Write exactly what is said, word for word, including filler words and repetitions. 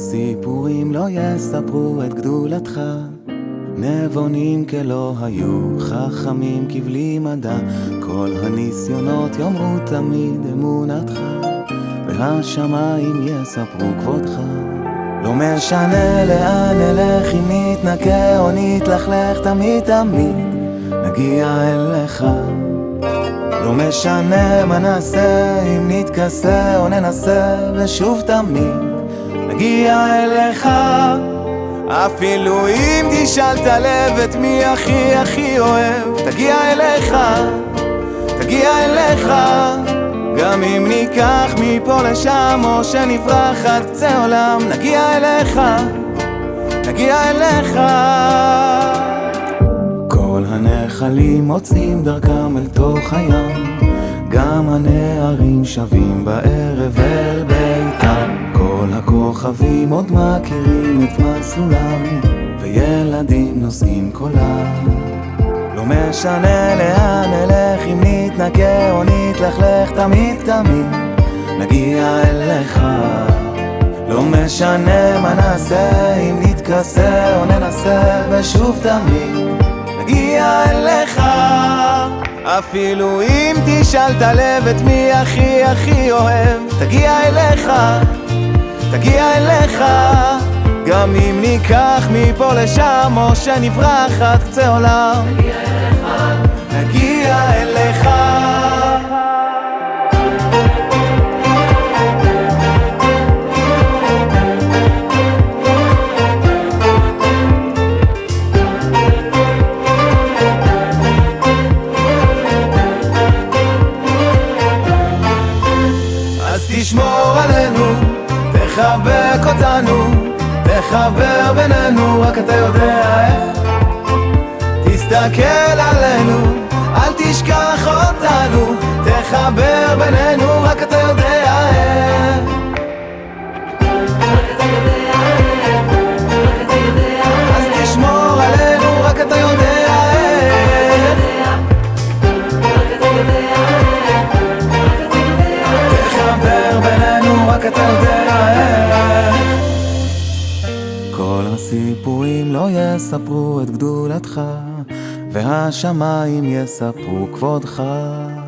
הסיפורים לא יספרו את גדולתך, נבונים כלא היו, חכמים כבלי מדע, כל הניסיונות יאמרו תמיד אמונתך, והשמיים יספרו כבודך. לא משנה לאן נלך, אם נתנקה או נתלכלך, תמיד תמיד נגיע אליך. לא משנה מה נעשה, אם נתכסה או ננסה, ושוב תמיד נגיע אליך. אפילו אם תשאל את הלב את מי הכי הכי אוהב, תגיע אליך, תגיע אליך. גם אם ניקח מפה לשם או שנברח עד קצה עולם, נגיע אליך, נגיע אליך. כל הנחלים מוצאים דרכם אל תוך הים, גם הנערים שבים בערב אל ביתם. כל הכוכבים עוד מכירים את מסלולם, וילדים נושאים קולם. לא משנה לאן נלך, אם נתנקה או נתלכלך, תמיד תמיד נגיע אליך. לא משנה מה נעשה, אם נתכסה או ננסה, ושוב תמיד נגיע אליך. אפילו אם תשאל את הלב את מי הכי הכי אוהב, תגיע אליך, תגיע אליך. גם אם ניקח מפה לשם או שנברח עד קצה עולם, נגיע אליך, נגיע אליך. אז תשמור עלינו, תחבק אותנו, תחבר בינינו, רק אתה יודע איך. תסתכל עלינו, אל תשכח אותנו, תחבר בינינו, רק אתה יודע איך. אז תשמור עלינו, רק אתה יודע איך. תחבר בינינו, רק אתה יודע איך. כל הסיפורים לא יספרו את גדולתך, והשמיים יספרו כבודך.